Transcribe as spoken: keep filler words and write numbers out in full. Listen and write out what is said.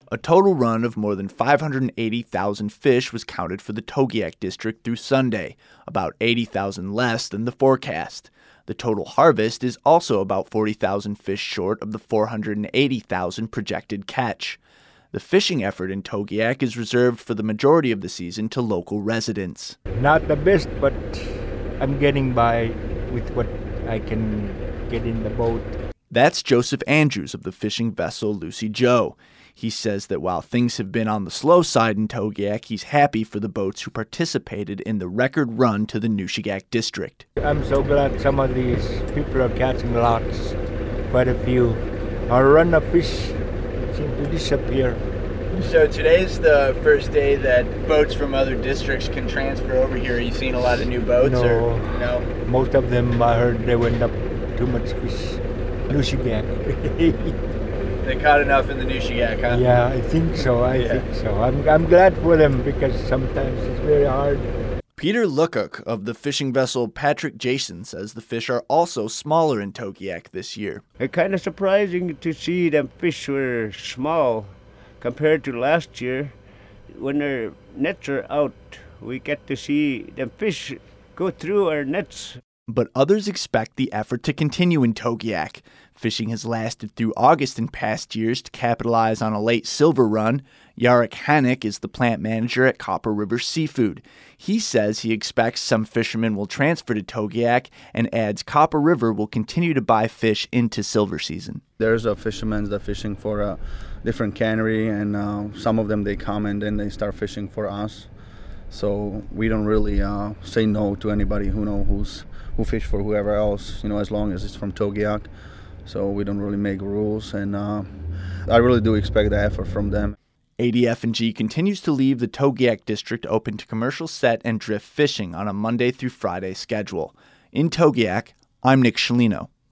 A total run of more than five hundred eighty thousand fish was counted for the Togiak district through Sunday, about eighty thousand less than the forecast. The total harvest is also about forty thousand fish short of the four hundred eighty thousand projected catch. The fishing effort in Togiak is reserved for the majority of the season to local residents. Not the best, but I'm getting by with what I can get in the boat. That's Joseph Andrews of the fishing vessel Lucy Joe. He says that while things have been on the slow side in Togiak, he's happy for the boats who participated in the record run to the Nushagak district. I'm so glad some of these people are catching lots, quite a few. Our run of fish seem to disappear. So today's the first day that boats from other districts can transfer over here. Are you seeing a lot of new boats? No, or no? Most of them, I heard they went up too much fish. Nushagak. They caught enough in the Nushagak, huh? Yeah, I think so. I yeah. think so. I'm I'm glad for them because sometimes it's very hard. Peter Lukuk of the fishing vessel Patrick Jason says the fish are also smaller in Togiak this year. It's kind of surprising to see them fish were small compared to last year. When our nets are out, we get to see them fish go through our nets. But others expect the effort to continue in Togiak. Fishing has lasted through August in past years to capitalize on a late silver run. Yarek Hanek is the plant manager at Copper River Seafood. He says he expects some fishermen will transfer to Togiak and adds Copper River will continue to buy fish into silver season. There's a fishermen that fishing for a different cannery, and uh, some of them they come and then they start fishing for us. So we don't really uh, say no to anybody who know who's who fish for whoever else, you know, as long as it's from Togiak. So we don't really make rules, and uh, I really do expect the effort from them. A D F and G continues to leave the Togiak district open to commercial set and drift fishing on a Monday through Friday schedule. In Togiak, I'm Nick Scialino.